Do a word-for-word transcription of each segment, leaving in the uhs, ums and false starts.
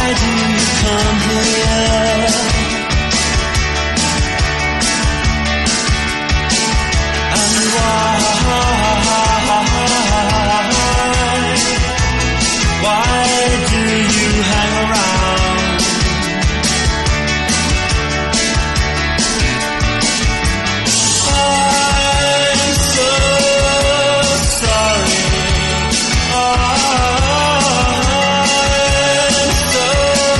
do you come here? And why, why do you hang around? I'm so sorry. I'm so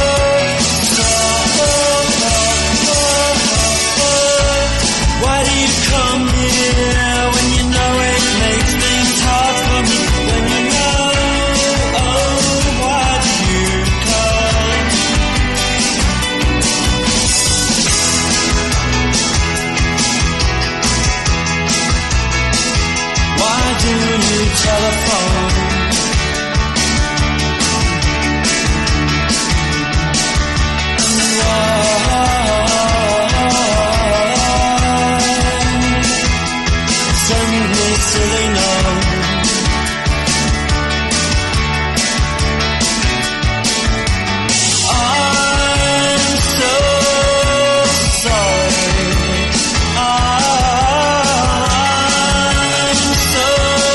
sorry. Why do you come here when you know it makes things hard for me? When you know, oh, why do you come? Why do you telephone? And why send me silly notes? I'm so sorry. I'm so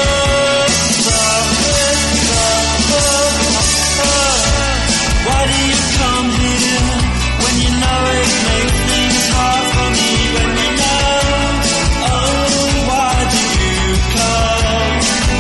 sorry. Why do you come here when you know it makes things hard for me? When you know, oh, why do you come?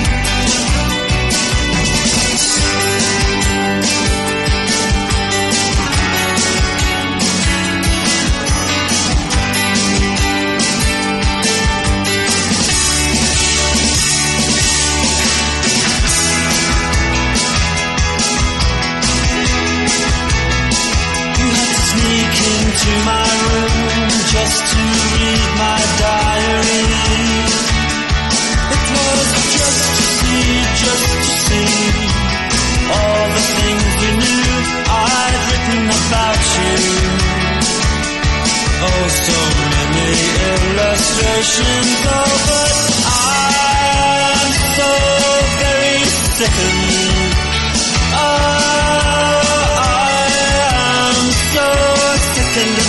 You had to sneak into my room just to read my diary. It was just to see, just to see all the things you knew I'd written about you. Oh, so many illustrations, oh, but I'm so very sickened. Oh, I am so sickened